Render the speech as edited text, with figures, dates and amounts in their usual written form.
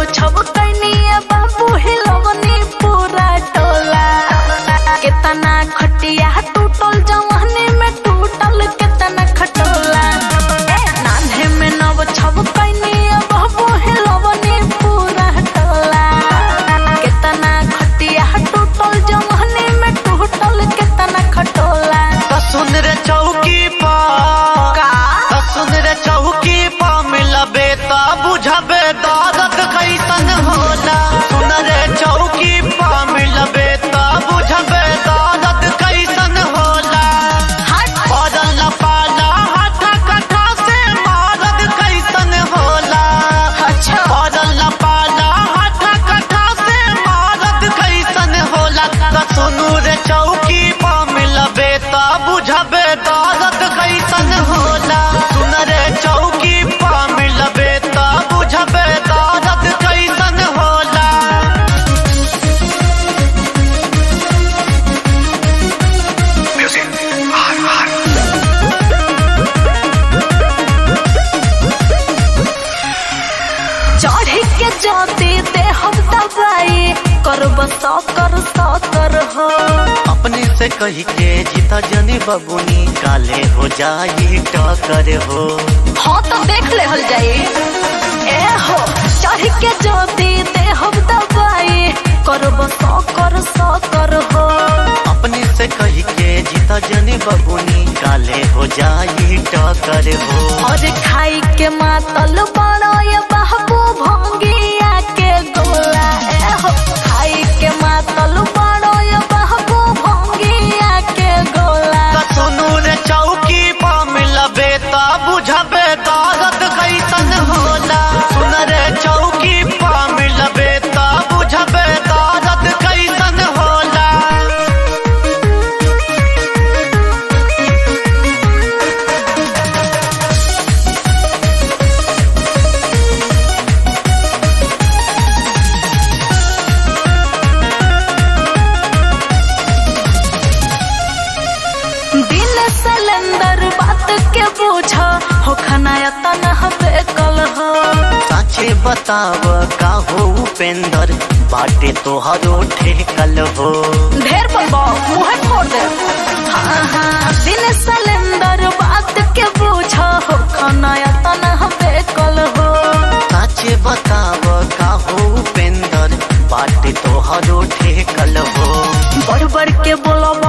छब Kenya बाबू हिलवनी पूरा टोला। कितना खटिया टूटल जवानी में टूटल कितना खटोला। नान्हे में नव छब कैनिया बाबू हिलवनी पूरा टोला। कितना खटिया टूटल जवानी में टूटल कितना खटोला। तो सुन रे चौकी पर तो सुन रे चौकी पर मिलबे तो बुझबे दर्द कैसन होला। सुन रे चौकी पर मिलबे तो बुझबे दर्द कैसन होला। पड़ल पाला हाथ कथा से मारद कैसन होला। पड़ल पाला हाथ कथा से मारद कैसन होला। तो सुनू रे चौकी पर मिलबे तो बुझबे दर्द कैसन होला। सुन रे चौकी पर मिलबे तो बुझबे दर्द कैसन होला। चढ़ी के जाती दे हम दवाई करब सकर हो। अपने से कही के जीता जनी बबुनी काले हो जाई टकर हो। हाँ तो देख ले हल जाई। ए हो चढ़ी के जाती दे हम दवाई करब सकर हो। अपने से कही के जीता जनी बबुनी काले हो जाई टकर हो। और खाई के मातल बड़ो ये बाबू भंगिया के गोला। ए हो खाई के मातल बड़ो ये बाबू भंगिया के गोला। तो सुनू रे चौकी पर मिलबे तो बुझबे दर्द कैसन होला। सुन रे चौकी पर मिलबे तो बुझबे दर्द कैसन होला। दिल सिलेंडर बात के बूझा हो खनाया तनह बेकल हो। साचे बताव का हो उपेंद्र बाटे तोहरो ठेकल हो। ढेर बोलबो मुँह फोड़ दे। हाँ दिल सिलेंडर बात के बूझा हो खनाया तनह बेकल हो। साचे बताव का हो उपेंद्र बाटे तोहरो ठेकल हो। बढ़ बढ़ के बोलो